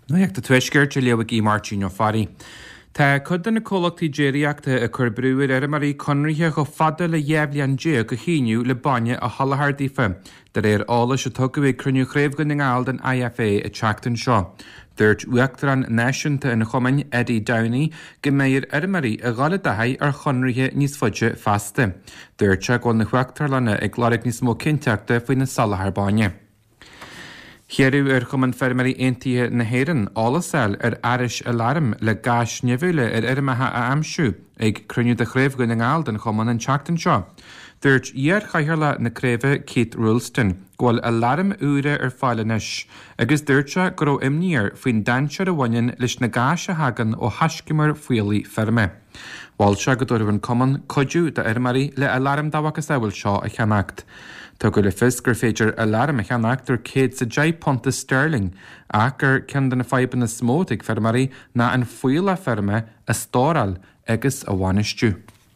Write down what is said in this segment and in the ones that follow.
No ag de tuisgurt a leabhah í Martin ó farí. Tá chudan na cólachtaí déireachta a chur brúir marí conrithe go fada le dhéabhlíonn dé go chéiniú le baine a hallahardífa, dar ála se tugadh cruniú chréibhgan na ngáil den IFA a teachtain seo. Dúirt uachtar an náisiúnta in chumainn Eddie Downey go méir marí a gála dathaidh ar chonrithe níos fuide fasta. Dúirt se gáil na chuachtar lena ag gláirigh níos mó cinteachta faoin na salaharbáine. Cheirú chuman fermarí aontaithe na hÉireann álasal airis alarm le gas neamhúla irmathe a amsú ag cruniú de chréibhgan na ngáil den chuman an teachtain seo. Dúirt chaithirla na créibhe Keith Rulston ghfuil alarm úra fáilenis, agus dúirte go raibh imníor faoin dainsear a bhain leis na gas a hagan ó haiscimar faoalaí ferme. Bháilte go dúirbh an cuman coidú de marí le alarm dáhachas bhfuil seo a cheamacht. Tá go le fis gur féidir alarm a cheannachtar céad sa £10 sterling ach gur cean na feiban na smótig fermarí na an fuila ferme a stóral agus a bhainistú.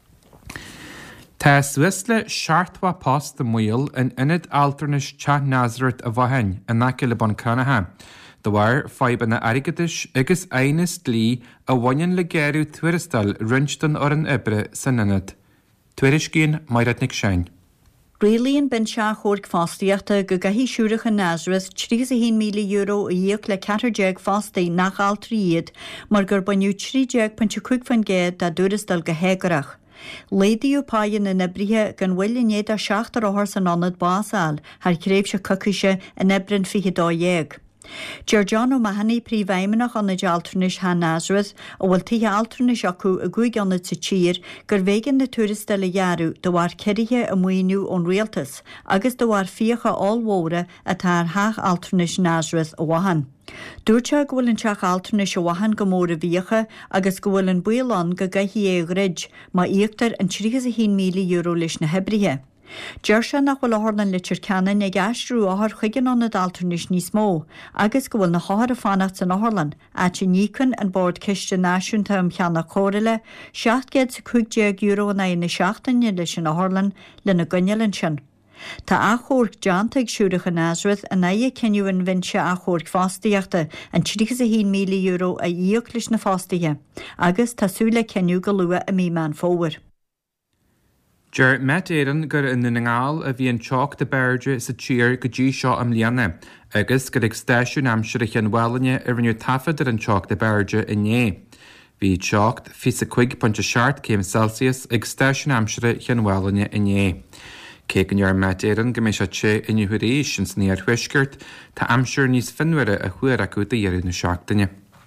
Tá Swiss le seaartha post de muil in inad alternis Chat Nazareth a bhahain a naci le bon cranathe. Do bhar feiban na arigadis agus ainis lí a bhain le géirú tuiristal rinstan ar an ibre san inad. Tuiris cín mairead nic sein. Brílíonn ben se chóirc fástaíochta go gaithí siúracha Nazareth €3 milliún a dhéoch le 40 fástaí nach altríiad, mar gur baniu 30.5 da dúrastal go hégarach. Lédiú páin in nebrithe gan bhfuil inéad a 6 san anad básáil, har créibh se cocuise in ebrin fiche dóhéag. Georgiano Mahani príomhhéimeach an alternis ha Nazareth a bhfuil tithe alternis acu a gúig annad sa tír gur bhégan na turista le dhearú do bhar ceirithe a muoinú ón rialtas agus do bhar fíocha áilmhóra a tar haach alternis Nazareth a bhahan. Dúirte go bhfuil an teach alternis a bhahan go mór a bhíocha agus go bhfuil an bualan go gaithí é grid má íochttar an €3 milliún leis na hebrithe. Deir se nach bhfuil áthar an litir ceannain ag aistrú áthar chuigean an alternis níos mó, agus go bhfuil na háthar a fanacht san áthirlan áte níchan an bord ciste náisiúnta am cheanna córaile, €750 na ina seachtaine leis an áthirlan le na gunnealann sin. Tá achórc deanta ag siúracha Nazareth a naige ciniú an bhainse achórc fástaíochta an €3 milliún a dhéoch leis na fástaithe, agus tásúla ciniú go lua a míán fómhar. Deir met éan gur in na ngáil a bhí an teach de beirde sa tír go dtí seo am líana, agus gur ag stáisiún amsir a cheanhhailne ar bhainú tafad ar an teach de beirde inné. Bhí teacht fi sa 5.7 Celsius ag stáisiún amsir a cheanhhailne inné. Cé an dear met éan go mé se sé inniuéis sin sníar thuisgurt tá amsir níos finhuire a chuir acu de dhéirú na seachtaine.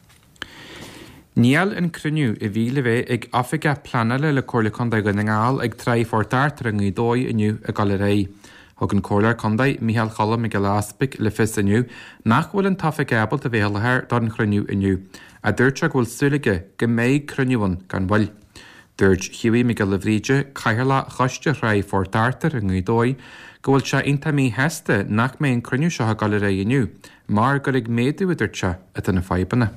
Níl an cruniú I bhí le bheith ag affiga planala le cóirla condaid go na ngáil ag trí fortartar an dói inniu a gal ré. Thug an cóirla condaid Michael Challam ag láspic le fis inniu nach bhfuil an tafa gabal a bhéalathir dar an cruniú inniu, a dúirte bhfuil suúlaige go méid cruniúhan gan bhil. Dúirt Hughie Miguel le bhríide caithirla choiste ré fortartar an dói go bhfuil se inta mí heasta nach mé an cruniú seo a gal ré inniu, mar gur ag méadú idirte a na feibanna.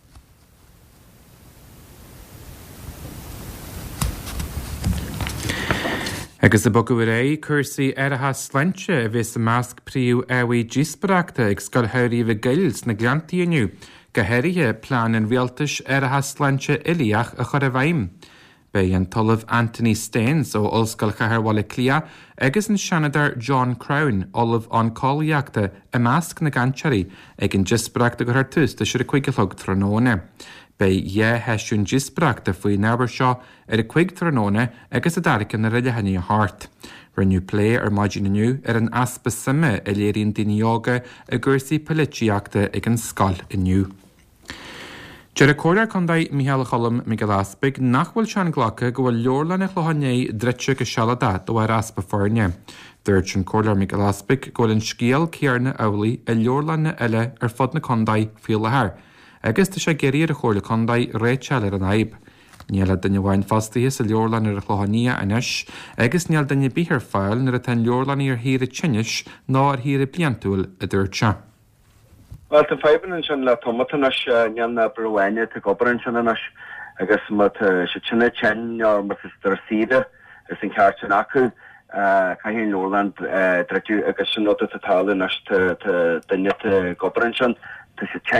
Agus a bogu ré cursaí airthe slinte a bhís a másc príú éhaí díospareachta ag scoiltheirí bh gils na gleantaíoniu, go heirithe plán an bhíaltais airthe slinte iliach a chur a bhaim. Bé an talamh Anthony Staines ó Ollscoil Chathairmhaile Clia agus an seanadar John Crown olamh an cálaíochta a másc na gansearí ag an díospareachta go thar tús de siar a chuigiglog tróna. Bei heisiún díospareachta faoi neabair seo ar a chuig tróna agus a daricin na riidehanní a thart. Rinneú lé ar maidin inniu ar an aspa sama a léiríonn daoine yoga a gcursaí polítíochta ag an scoil inniu. Deir a cóir condaid Michael Challam Miguel Aspig nach bhfuil sean ghlacha go bhfuil leorla na chluhanné dreite go sealada do bhar aspa fórne. Dúirt an cóir Miguel Aspig go bhfuil an scéal céarna eolaí a leorla na eile ar fud na condaid fiolathir. Agus tá sé géirí a chóirla condaid réiteile an aib. Níl danne bhain fastaí sa leorlan ar a chluhanní inis, agus níl danne bíthar fáil nar a ten leorlaní ar híre tinnis ná ar híre bliantúil a dúirte. Well, the fiber and Shan La Tomatanas, Yana Bruane, the Goberan Shanash, I guess, Mat Shachina Chen or Mr. Cedar, as in Karchanaku, Kahin Lowland, Dratu, I guess, not at all, and to the net Goberan Shan, to Chen,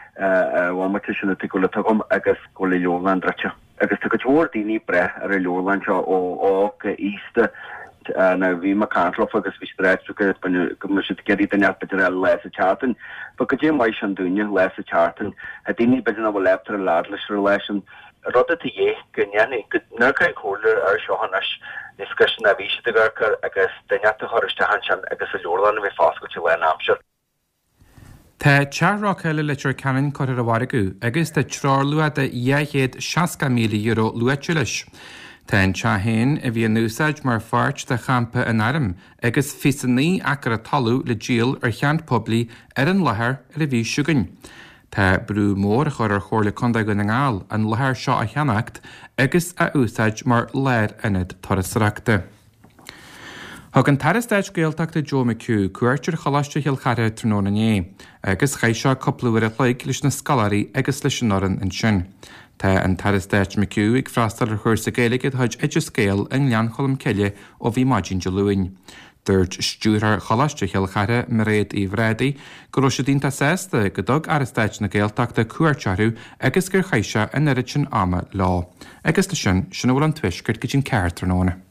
bhhaite sinna go le tugam agus go le leorlan draite. Agus tu go teór daoine bre ar a leorlan seo ó íste na bhí mar cantrof agus bhí stréitú go mu si geirí daine beidir eile leis a chartan, ba go dé maiid an dúine leis a chartan a daoine beidir na bh leptar a lád leis leis an rudda a dhé gonneanna go nucaid chóir ar seohanas discussion a bhí si gur agus daine a thuiriste hansean agus a leorlan bhí fáscailte le amsir. Tá tearrách eile litir canan chuir a bhharú, agus tá trálua de €160,000 luaite leis. Tá an tehéin a bhí núsáid mar fáirt de champa an airm, agus fisanní achar a talú le díal ar cheant poblí ar an lethir ar a bhí siúgain. Tá brú mór a chur ar chóirla conda go na ngáil an lethir seo a cheannacht agus a úsáid mar léir inad torasreachta. Thg an taristéid géalteachta Joe McHugh cuairtear chalaiste healchaire tróna né, agus chaiseo coplúir a leig leis na scalarí agus leis an oran an sin. Tá an taristéid McHugh ag freastal ar chuir sa géalaigh thuid idir scéal an lean cholam ceile ó bhí maidin de luin. Dúirt stúrthar chalaiste healchaire mar réad í bhrédaí go raibh sé dínta sésta go dog aristéid na géalteachta cuairtearú agus gur chaise an irid sin ama lá. Agus le sin bhfuil an tuisgurt go dtí ceart tróna.